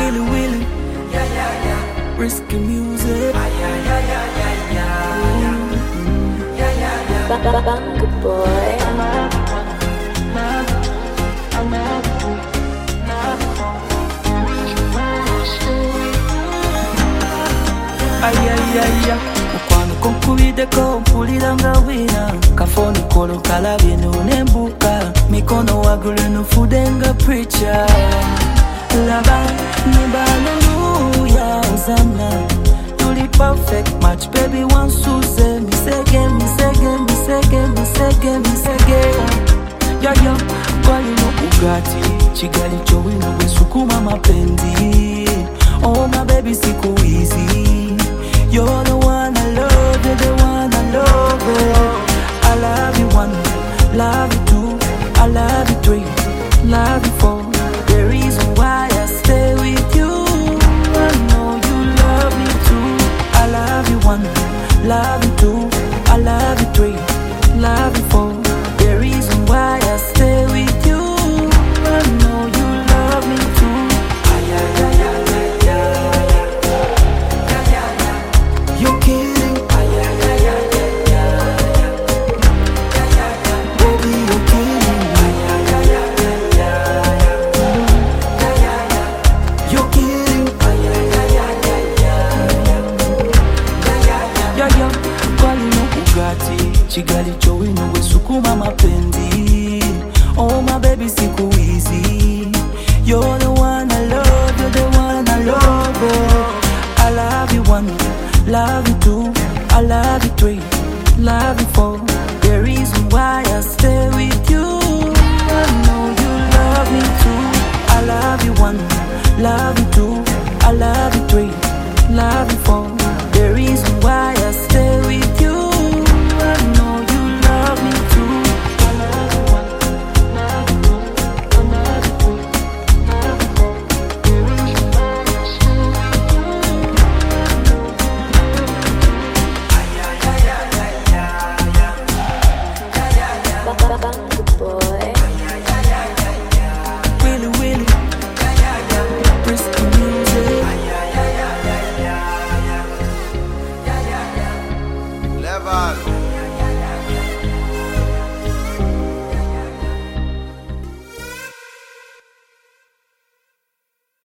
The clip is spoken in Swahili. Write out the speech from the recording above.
Willy Willy, risky music. Banga boy. Mukwano konkubideko mpulira nga wina kafoni kolo kalabye nonembuka mikono wagulu nufude nga preacher laba nyimba haleluya ozana tuli perfect match baby wansuze misege yayo kwalino ugati chigali chowino wesukuma mapenzi oh my baby siku easy. You're the one I love, you're the one I love it. I love you one, love you two, I love you three, love you four. The reason why I stay with you, I know you love me too. I love you one, love you two, I love you three, love you four. The reason why I stay with you, I know you love me too. You're kidding, baby, you're kidding, you're kidding, kwalino ugati chigali chowino wesukuma mapenzi oh my baby siku easy. You're the one I love, you're the one I love it. I love you one, love you two, I love you three, love you four. The reason why I stay with you, I know you love me too. I love you one, love you two, I love you three, love you four.